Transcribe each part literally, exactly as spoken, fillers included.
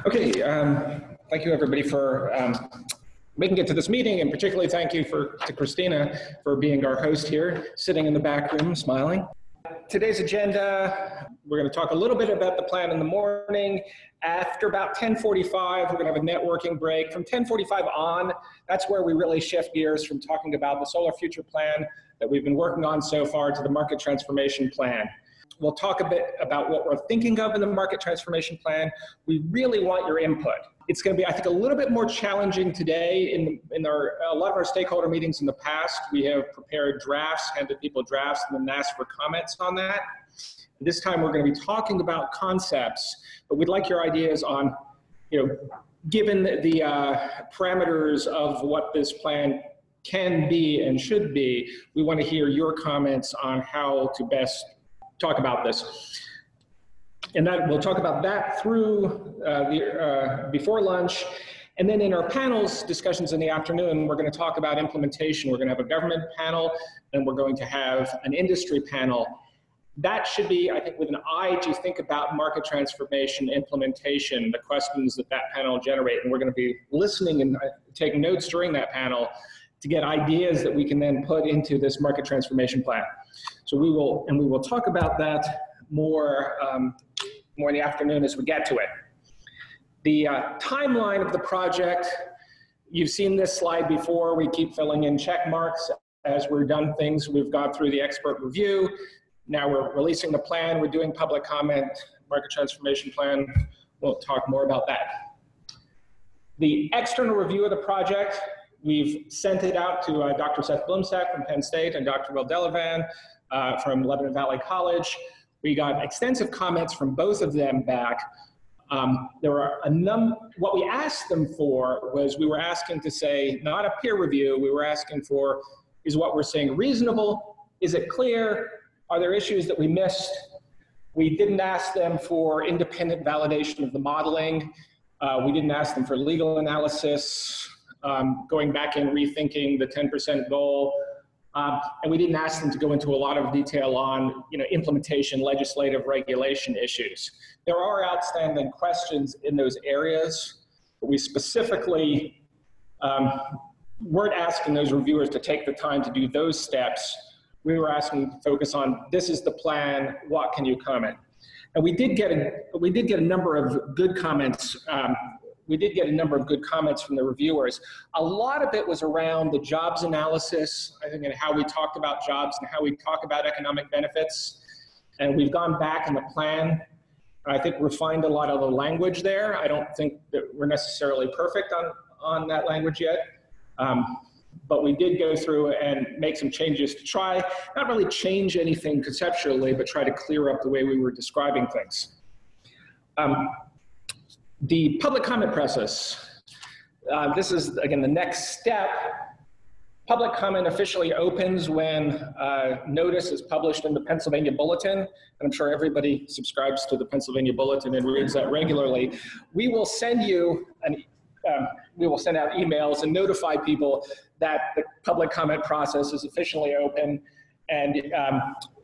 Okay, um, thank you everybody for um, making it to this meeting, and particularly thank you for, to Christina for being our host here, sitting in the back room smiling. Today's agenda, we're going to talk a little bit about the plan in the morning. After about ten forty-five, we're going to have a networking break. From ten forty-five on, that's where we really shift gears from talking about the Solar Future Plan that we've been working on so far to the Market Transformation Plan. We'll talk a bit about what we're thinking of in the Market Transformation Plan. We really want your input. It's going to be, I think, a little bit more challenging today. In, in our, a lot of our stakeholder meetings in the past, we have prepared drafts, handed people drafts, and then asked for comments on that. This time we're going to be talking about concepts, but we'd like your ideas on, you know, given the, the uh, parameters of what this plan can be and should be, we want to hear your comments on how to best talk about this. And that we'll talk about that through uh, the, uh, before lunch. And then in our panels discussions in the afternoon, we're going to talk about implementation. We're going to have a government panel, and we're going to have an industry panel. That should be, I think, with an eye to think about market transformation, implementation, the questions that that panel will generate. And we're going to be listening and taking notes during that panel to get ideas that we can then put into this market transformation plan. So we will, and we will talk about that more, um, more in the afternoon as we get to it. The uh, timeline of the project, you've seen this slide before. We keep filling in check marks as we're done things. We've gone through the expert review. Now we're releasing the plan. We're doing public comment, market transformation plan. We'll talk more about that. The external review of the project, we've sent it out to uh, Doctor Seth Blumsack from Penn State and Doctor Will Delavan uh, from Lebanon Valley College. We got extensive comments from both of them back. Um, there were a num. What we asked them for was we were asking to say, not a peer review, we were asking for, is what we're saying reasonable? Is it clear? Are there issues that we missed? We didn't ask them for independent validation of the modeling. Uh, we didn't ask them for legal analysis. Um, going back and rethinking the ten percent goal. Um, and we didn't ask them to go into a lot of detail on, you know, implementation, legislative regulation issues. There are outstanding questions in those areas, but we specifically um, weren't asking those reviewers to take the time to do those steps. We were asking to focus on, this is the plan, what can you comment? And we did get a, we did get a number of good comments. Um, We did get a number of good comments from the reviewers. A lot of it was around the jobs analysis, I think, and how we talked about jobs and how we talk about economic benefits. And we've gone back in the plan. I think refined a lot of the language there. I don't think that we're necessarily perfect on, on that language yet. Um, but we did go through and make some changes to try, not really change anything conceptually, but try to clear up the way we were describing things. Um, The public comment process. Uh, this is, again, the next step. Public comment officially opens when uh, notice is published in the Pennsylvania Bulletin. And I'm sure everybody subscribes to the Pennsylvania Bulletin and reads that regularly. We will send you, an, um, we will send out emails and notify people that the public comment process is officially open. And um,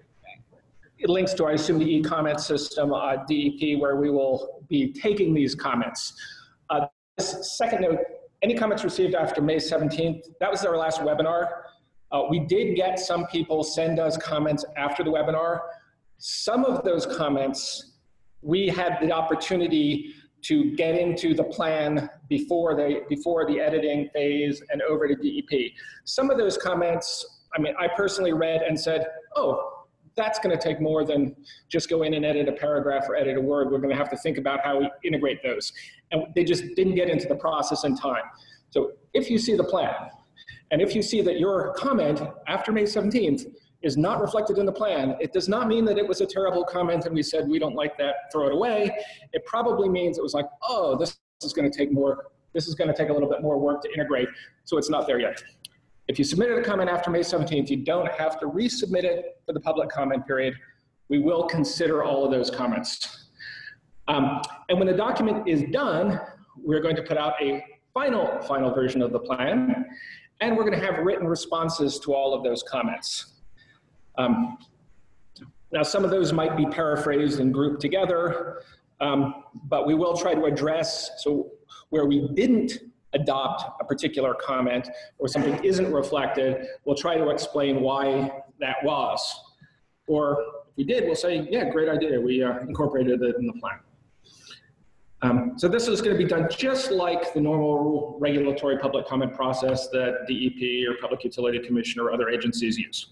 it links to, I assume, the e-comment system, uh, D E P, where we will be taking these comments. Uh, this second note, any comments received after May seventeenth, that was our last webinar. Uh, we did get some people send us comments after the webinar. Some of those comments, we had the opportunity to get into the plan before, they, before the editing phase and over to D E P. Some of those comments, I mean, I personally read and said, oh, that's going to take more than just go in and edit a paragraph or edit a word. We're going to have to think about how we integrate those. And they just didn't get into the process in time. So if you see the plan, and if you see that your comment after May seventeenth is not reflected in the plan, it does not mean that it was a terrible comment and we said, we don't like that, throw it away. It probably means it was like, oh, this is going to take more, this is going to take a little bit more work to integrate, so it's not there yet. If you submitted a comment after May seventeenth, you don't have to resubmit it for the public comment period. We will consider all of those comments. Um, and when the document is done, we're going to put out a final, final version of the plan, and we're going to have written responses to all of those comments. Um, now, some of those might be paraphrased and grouped together. Um, but we will try to address, so where we didn't adopt a particular comment or something isn't reflected, we'll try to explain why that was. Or if we did, we'll say, yeah, great idea, we uh, incorporated it in the plan. Um, so this is going to be done just like the normal regulatory public comment process that D E P or Public Utility Commission or other agencies use.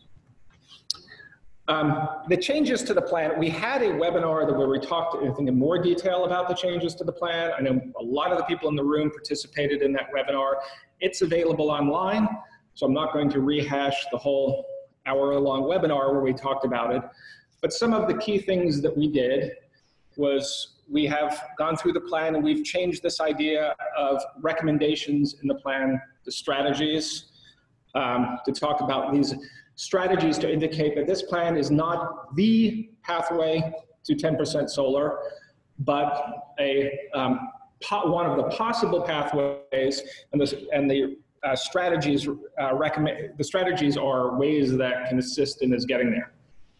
Um, the changes to the plan, we had a webinar where we talked I think, in more detail about the changes to the plan. I know a lot of the people in the room participated in that webinar. It's available online, so I'm not going to rehash the whole hour-long webinar where we talked about it. But some of the key things that we did was we have gone through the plan and we've changed this idea of recommendations in the plan to strategies, um, to talk about these strategies to indicate that this plan is not the pathway to ten percent solar, but a, um, one of the possible pathways, and the, and the uh, strategies uh, recommend, the strategies are ways that can assist in us getting there.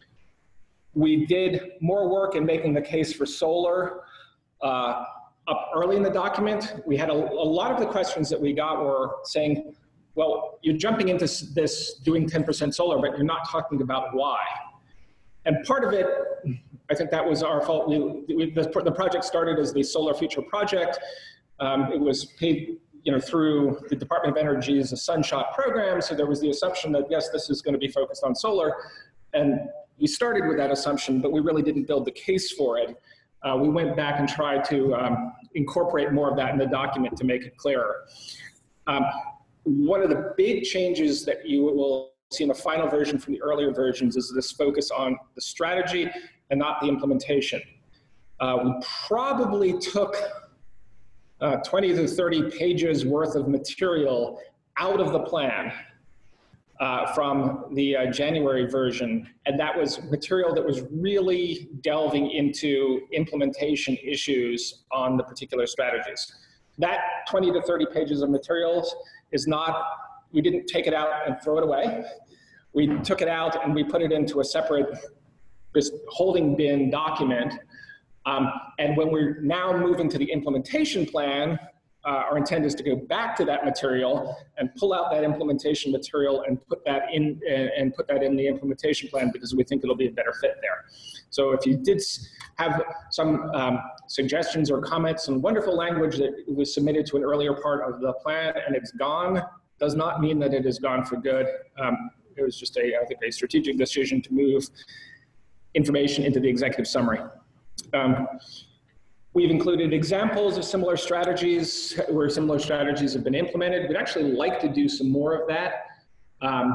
We did more work in making the case for solar uh, up early in the document. We had a, a lot of the questions that we got were saying, well, you're jumping into this doing ten percent solar, but you're not talking about why. And part of it, I think that was our fault. We, we, the, the project started as the Solar Future Project. Um, it was paid you know, through the Department of Energy's Sunshot program, so there was the assumption that, yes, this is going to be focused on solar. And we started with that assumption, but we really didn't build the case for it. Uh, we went back and tried to um, incorporate more of that in the document to make it clearer. Um, one of the big changes that you will see in the final version from the earlier versions is this focus on the strategy and not the implementation. Uh, we probably took uh, twenty to thirty pages worth of material out of the plan Uh, from the uh, January version, and that was material that was really delving into implementation issues on the particular strategies. That twenty to thirty pages of materials is not, we didn't take it out and throw it away. We took it out and we put it into a separate this holding bin document. Um, and when we're now moving to the implementation plan, Uh, our intent is to go back to that material and pull out that implementation material and put that in uh, and put that in the implementation plan because we think it'll be a better fit there. So if you did have some um, suggestions or comments, some wonderful language that was submitted to an earlier part of the plan and it's gone, does not mean that it is gone for good. Um, it was just a, I think, a strategic decision to move information into the executive summary. Um, We've included examples of similar strategies where similar strategies have been implemented. We'd actually like to do some more of that, um,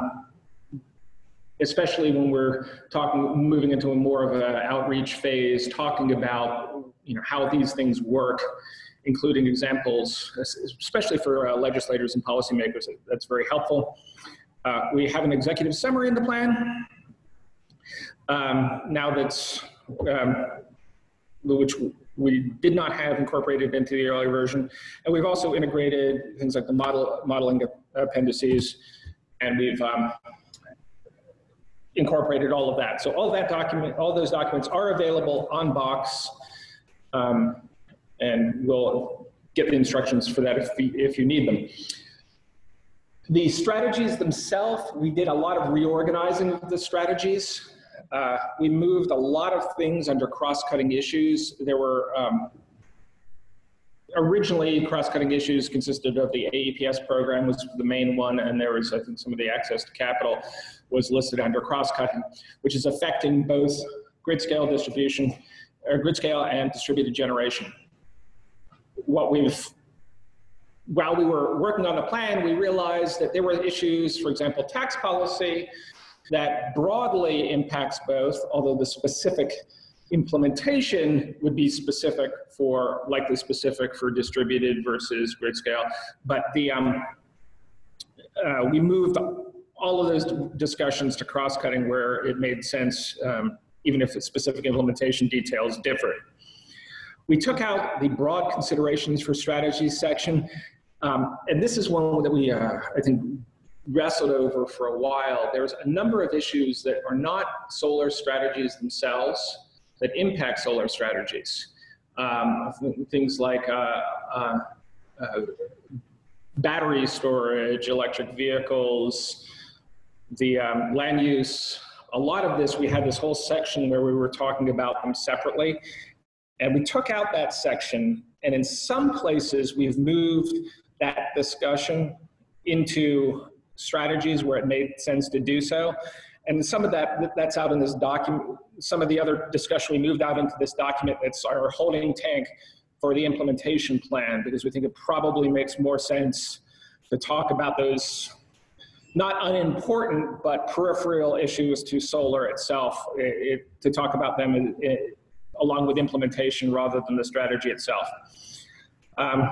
especially when we're talking, moving into a more of an outreach phase, talking about you know, how these things work, including examples, especially for uh, legislators and policymakers. That's very helpful. Uh, we have an executive summary in the plan. Um, now that's, um, which we did not have incorporated into the earlier version. And we've also integrated things like the model, modeling appendices, and we've um, incorporated all of that. So all that document, all those documents are available on Box, um, and we'll get the instructions for that if, we, if you need them. The strategies themselves, we did a lot of reorganizing of the strategies. Uh, we moved a lot of things under cross-cutting issues. There were, um, originally cross-cutting issues consisted of the A E P S program was the main one, and there was, I think, some of the access to capital was listed under cross-cutting, which is affecting both grid-scale distribution, or grid-scale and distributed generation. What we've, while we were working on the plan, we realized that there were issues, for example, tax policy, that broadly impacts both, although the specific implementation would be specific for, likely specific for distributed versus grid scale. But the, um, uh, we moved all of those discussions to cross-cutting where it made sense, um, even if the specific implementation details differed. We took out the broad considerations for strategies section, um, and this is one that we, uh, I think, wrestled over for a while. There's a number of issues that are not solar strategies themselves that impact solar strategies. um, things like uh, uh, uh, battery storage, electric vehicles, the um, land use. A lot of this, we had this whole section where we were talking about them separately, and we took out that section, and in some places we've moved that discussion into strategies where it made sense to do so. And some of that, that's out in this document. Some of the other discussion we moved out into this document, that's our holding tank for the implementation plan, because we think it probably makes more sense to talk about those not unimportant, but peripheral issues to solar itself, it, it, to talk about them in, in, along with implementation rather than the strategy itself. Um,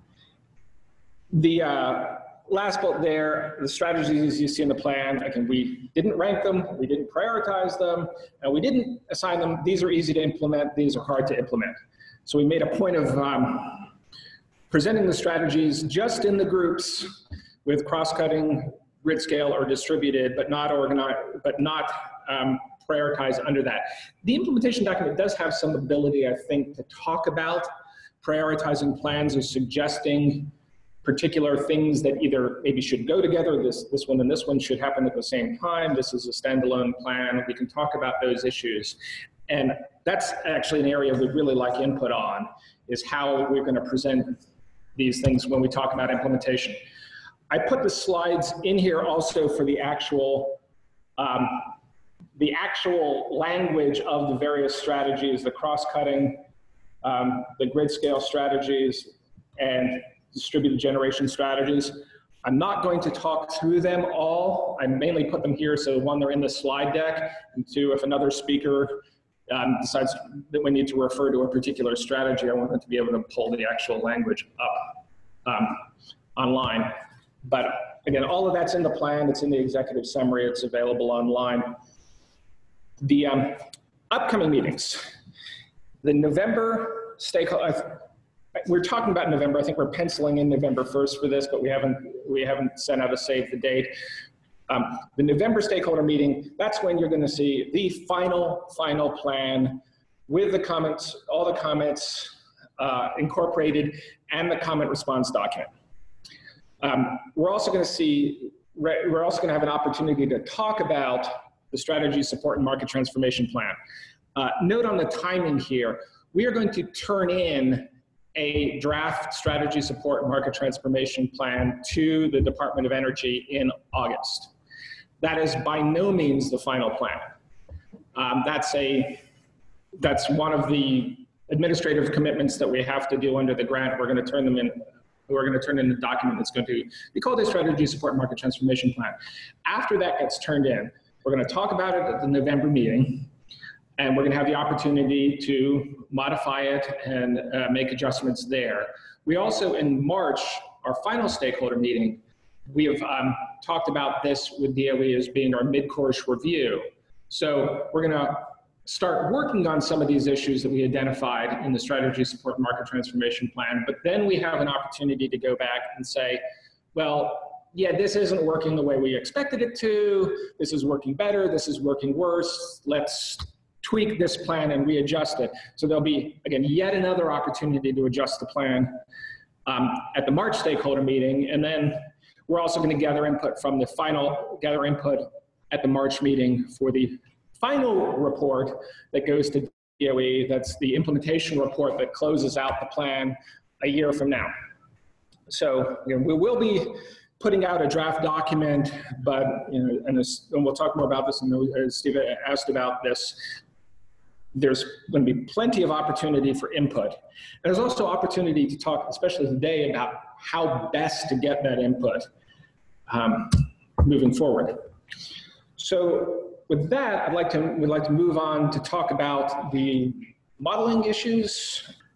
the uh, last bullet there, the strategies you see in the plan, again, we didn't rank them, we didn't prioritize them, and we didn't assign them, these are easy to implement, these are hard to implement. So we made a point of um, presenting the strategies just in the groups with cross-cutting, grid scale, or distributed, but not organized, but not um, prioritized under that. The implementation document does have some ability, I think, to talk about prioritizing plans or suggesting particular things that either maybe should go together, this, this one and this one should happen at the same time, this is a standalone plan, we can talk about those issues. And that's actually an area we'd really like input on, is how we're going to present these things when we talk about implementation. I put the slides in here also for the actual, um, the actual language of the various strategies, the cross-cutting, um, the grid scale strategies, and distributed generation strategies. I'm not going to talk through them all. I mainly put them here so one, they're in the slide deck, and two, if another speaker um, decides that we need to refer to a particular strategy, I want them to be able to pull the actual language up um, online. But again, all of that's in the plan, it's in the executive summary, it's available online. The um, upcoming meetings, the November stakeholder, we're talking about November, I think we're penciling in November first for this, but we haven't, we haven't sent out a save the date. Um, the November stakeholder meeting, that's when you're gonna see the final, final plan with the comments, all the comments uh, incorporated, and the comment response document. Um, we're also going to see, we're also going to have an opportunity to talk about the strategy support and market transformation plan. Uh, note on the timing here, we are going to turn in a draft strategy support and market transformation plan to the Department of Energy in August. That is by no means the final plan. Um, that's a, that's one of the administrative commitments that we have to do under the grant. We're going to turn them in. We're going to turn in a document that's going to be called a Strategy Support Market Transformation Plan. After that gets turned in, we're going to talk about it at the November meeting, and we're going to have the opportunity to modify it and uh, make adjustments there. We also, in March, our final stakeholder meeting, we have um, talked about this with D O E as being our mid-course review. So we're going to start working on some of these issues that we identified in the Strategy Support Market Transformation Plan, but then we have an opportunity to go back and say, well, yeah, this isn't working the way we expected it to, this is working better, this is working worse, let's tweak this plan and readjust it. So there'll be, again, yet another opportunity to adjust the plan um, at the March stakeholder meeting, and then we're also going to gather input from the final, gather input at the March meeting for the final report that goes to D O E. That's the implementation report that closes out the plan a year from now. So you know, we will be putting out a draft document, but you know, and, this, and we'll talk more about this, and as Steve asked about this, there's going to be plenty of opportunity for input. And there's also opportunity to talk, especially today, about how best to get that input um, moving forward. So with that, I'd like to, we'd like to move on to talk about the modeling issues